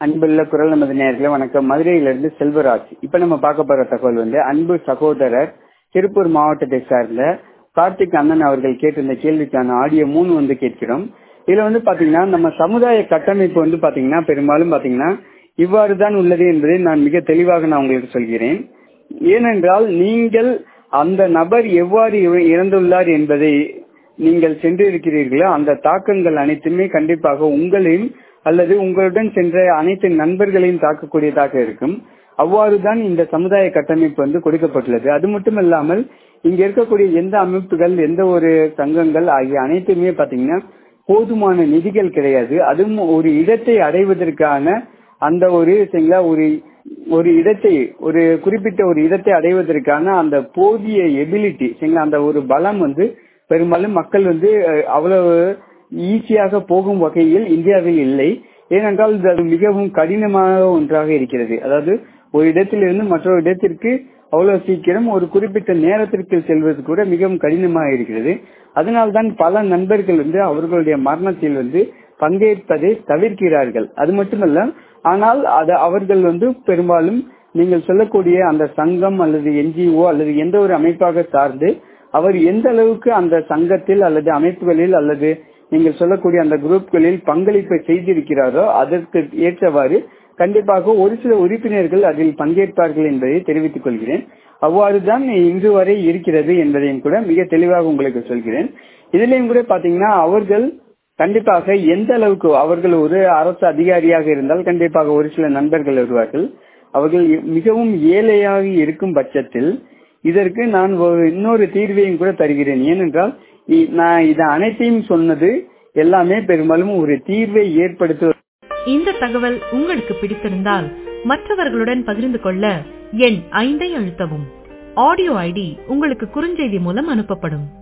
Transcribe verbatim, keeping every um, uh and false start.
அன்புள்ள குரல் நமது நேயர்களே வணக்கம். மதுரையிலிருந்து செல்வராஜ். இப்ப நம்ம பார்க்க போற தகவல் வந்து அன்பு சகோதரர் திருப்பூர் மாவட்டத்தை சார்ந்த கார்த்திக் அண்ணன் அவர்கள் கேட்டிருந்த கேள்விக்கான ஆடியோ மூணு வந்து கேட்கிறோம். இதுல வந்து பாத்தீங்கன்னா நம்ம சமுதாய கட்டமைப்பு வந்து பாத்தீங்கன்னா பெரும்பாலும் பாத்தீங்கன்னா இவ்வாறு தான் உள்ளது என்பதை நான் மிக தெளிவாக நான் உங்களுக்கு சொல்கிறேன். ஏனென்றால் நீங்கள் அந்த நபர் எவ்வாறு இறந்துள்ளார் என்பதை நீங்கள் சென்றிருக்கிறீர்களோ அந்த தாக்கங்கள் அனைத்துமே கண்டிப்பாக உங்களையும் அல்லது உங்களுடன் சென்ற அனைத்து நண்பர்களையும் தாக்கக்கூடியதாக இருக்கும். அவ்வாறுதான் இந்த சமுதாய கட்டமைப்பு வந்து கொடுக்கப்பட்டுள்ளது. அது மட்டுமல்லாமல் இங்க இருக்கக்கூடிய எந்த அமைப்புகள் எந்த ஒரு சங்கங்கள் ஆகிய அனைத்துமே பாத்தீங்கன்னா போதுமான நிதிகள் கிடையாது. அதுவும் ஒரு இடத்தை அடைவதற்கான அந்த ஒரு ஒரு ஒரு இடத்தை ஒரு குறிப்பிட்ட ஒரு இடத்தை அடைவதற்கான அந்த போதிய எபிலிட்டி அந்த ஒரு பலம் வந்து பெரும்பாலும் மக்கள் வந்து அவ்வளவு ஈஸியாக போகும் வகையில் இந்தியாவில் இல்லை. ஏனென்றால் அது மிகவும் கடினமான ஒன்றாக இருக்கிறது. அதாவது ஒரு இடத்திலிருந்து மற்றொரு இடத்திற்கு அவ்வளவு சீக்கிரம் ஒரு குறிப்பிட்ட நேரத்திற்கு செல்வது கூட மிகவும் கடினமாக இருக்கிறது. அதனால்தான் பல நண்பர்கள் வந்து அவர்களுடைய மரணத்தில் வந்து பங்கேற்பதை தவிர்க்கிறார்கள். அது மட்டுமல்ல, ஆனால் அது அவர்கள் வந்து பெரும்பாலும் நீங்கள் சொல்லக்கூடிய அந்த சங்கம் அல்லது என்ஜிஓ அல்லது எந்த ஒரு அமைப்பாக சார்ந்து அவர் எந்த அளவுக்கு அந்த சங்கத்தில் அல்லது அமைப்புகளில் அல்லது நீங்கள் சொல்லக்கூடிய அந்த குரூப்களில் பங்களிப்பை செய்திருக்கிறாரோ அதற்கு ஏற்றவாறு கண்டிப்பாக ஒரு சில உறுப்பினர்கள் அதில் பங்கேற்பார்கள் என்பதை தெரிவித்துக் கொள்கிறேன். அவ்வாறுதான் இன்று வரை இருக்கிறது என்பதையும் கூட மிக தெளிவாக உங்களுக்கு சொல்கிறேன். இதுலயும் கூட பாத்தீங்கன்னா அவர்கள் கண்டிப்பாக எந்த அளவுக்கு அவர்கள் ஒரு அரசு அதிகாரியாக இருந்தால் கண்டிப்பாக ஒரு சில நண்பர்கள் வருவார்கள். அவர்கள் மிகவும் ஏழையாக இருக்கும் பட்சத்தில் இதற்கு நான் இன்னொரு தீர்வையும் கூட தருகிறேன். ஏனென்றால் நான் இதை அனைத்தையும் சொன்னது எல்லாமே பெரும்பாலும் ஒரு தீர்வை ஏற்படுத்துவது. இந்த தகவல் உங்களுக்கு பிடித்திருந்தால் மற்றவர்களுடன் பகிர்ந்து கொள்ள எண் ஐந்தை அழுத்தவும். ஆடியோ ஐடி உங்களுக்கு குறுஞ்செய்தி மூலம் அனுப்பப்படும்.